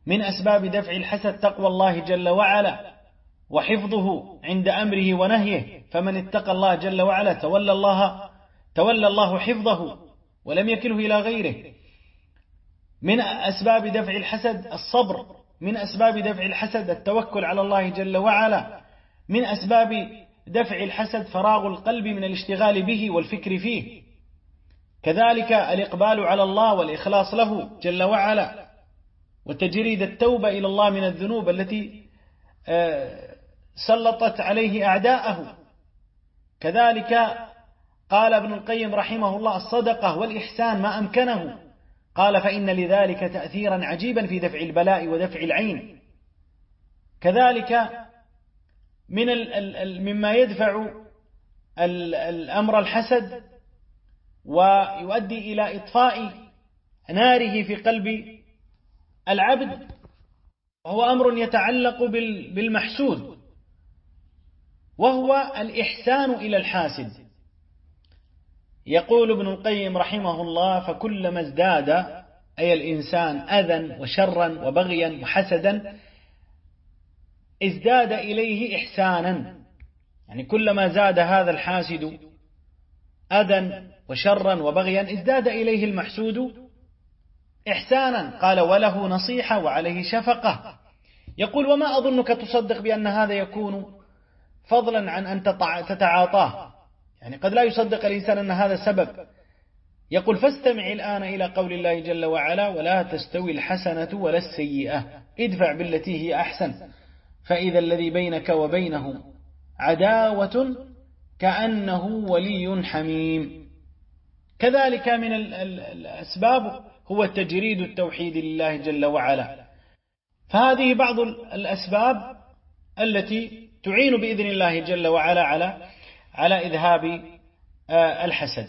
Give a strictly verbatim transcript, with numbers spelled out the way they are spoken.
من أسباب دفع الحسد تقوى الله جل وعلا وحفظه عند أمره ونهيه، فمن اتقى الله جل وعلا تولى الله تولى الله حفظه ولم يكله إلى غيره. من أسباب دفع الحسد الصبر، من أسباب دفع الحسد التوكل على الله جل وعلا، من أسباب دفع الحسد فراغ القلب من الاشتغال به والفكر فيه، كذلك الإقبال على الله والإخلاص له جل وعلا، وتجريد التوبة إلى الله من الذنوب التي سلطت عليه أعداءه. كذلك قال ابن القيم رحمه الله الصدقة والإحسان ما أمكنه، قال فإن لذلك تأثيرا عجيبا في دفع البلاء ودفع العين. كذلك من مما يدفع الأمر الحسد ويؤدي إلى إطفاء ناره في قلب العبد، وهو أمر يتعلق بالمحسود، وهو الإحسان إلى الحاسد. يقول ابن القيم رحمه الله فكلما ازداد أي الإنسان أذى وشرا وبغيا وحسدا ازداد إليه إحسانا، يعني كلما زاد هذا الحاسد أذى وشرا وبغيا ازداد إليه المحسود إحسانا. قال وله نصيحة وعليه شفقة. يقول وما أظنك تصدق بأن هذا يكون فضلا عن أن تتعاطاه، يعني قد لا يصدق الإنسان أن هذا سبب. يقول فاستمع الآن إلى قول الله جل وعلا ولا تستوي الحسنة ولا السيئة ادفع بالتي هي أحسن فإذا الذي بينك وبينه عداوة كأنه ولي حميم. كذلك من الأسباب هو تجريد التوحيد لله جل وعلا. فهذه بعض الأسباب التي تعين بإذن الله جل وعلا على على إذهاب الحسد.